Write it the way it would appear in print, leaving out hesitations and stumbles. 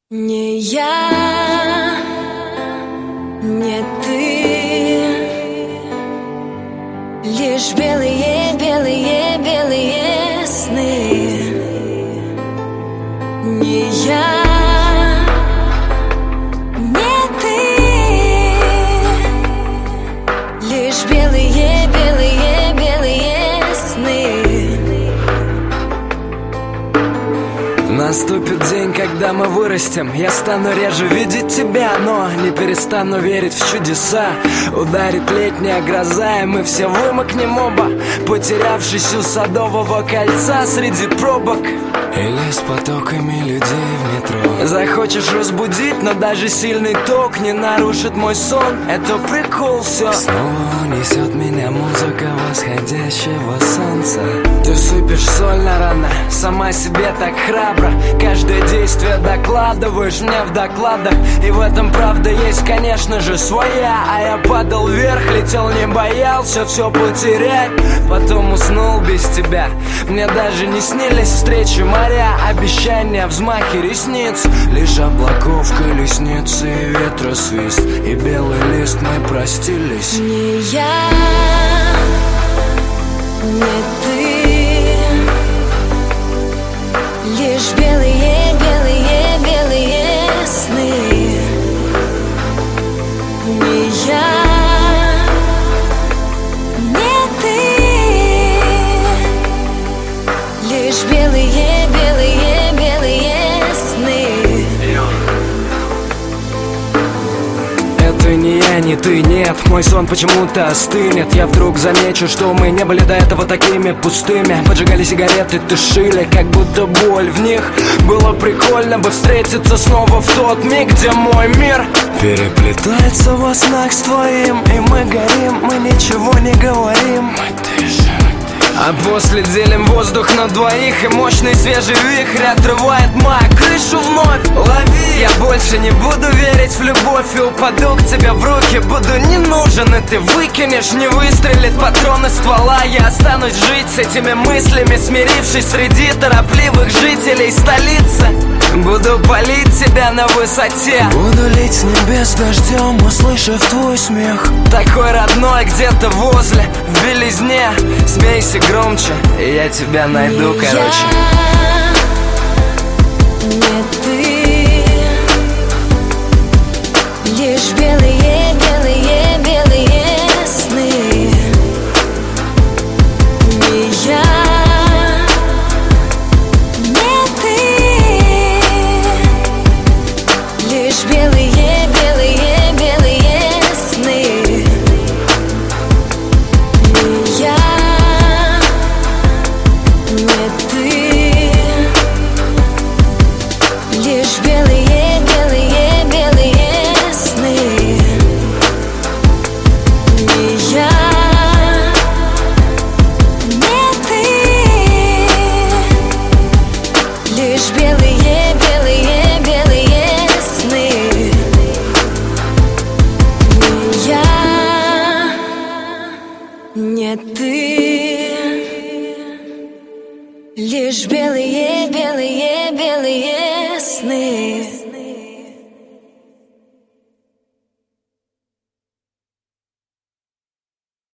Не я, не ты, лишь белые, белые, белые сны. Не я, не ты, лишь белые, белые, белые сны. Наступит день, когда мы вырастем. Я стану реже видеть тебя, но не перестану верить в чудеса. Ударит летняя гроза, и мы все вымокнем оба, потерявшись у Садового кольца среди пробок или с потоками людей в метро. Захочешь разбудить, но даже сильный ток не нарушит мой сон. Это прикол, все. Снова унесет меня музыка восходящего солнца. Ты сыпешь соль на раны, сама себе так храбро. Каждое действие докладываешь мне в докладах. И в этом правда есть, конечно же, своя. А я падал вверх, летел, не боялся все потерять. Потом уснул без тебя. Мне даже не снились встречи моря, обещания, взмахи ресниц. Лишь облаков колесницы и ветра свист, и белый лист, мы простились. Не я, не ты, лишь белые, белые, белые сны. Не я, не ты, лишь белые, белые, белые сны. Это не я, не ты, нет, мой сон почему-то остынет. Я вдруг замечу, что мы не были до этого такими пустыми. Поджигали сигареты, тушили, как будто боль в них. Было прикольно бы встретиться снова в тот миг, где мой мир переплетается во снах с твоим. И мы горим, мы ничего не говорим. Мы дышим. А после делим воздух на двоих, и мощный свежий вихрь отрывает мою крышу вновь. Лови! Я больше не буду верить в любовь и упаду к тебе в руки. Буду не нужен, и ты выкинешь, не выстрелит патрон из ствола. Я останусь жить с этими мыслями, смирившись среди торопливых жителей столицы. Буду палить тебя на высоте, буду лить с небес дождем, услышав твой смех. Такой родной где-то возле, в белизне. Смейся громче, и я тебя найду, короче. Не ты, лишь белые, белые, белые сны. Не я, не ты, лишь белые, белые, белые сны. Не я, не ты, лишь белые, белые, белые сны. Не я, не ты, лишь белые, белые, белые сны. Не я, не ты, лишь белые, белые, белые сны.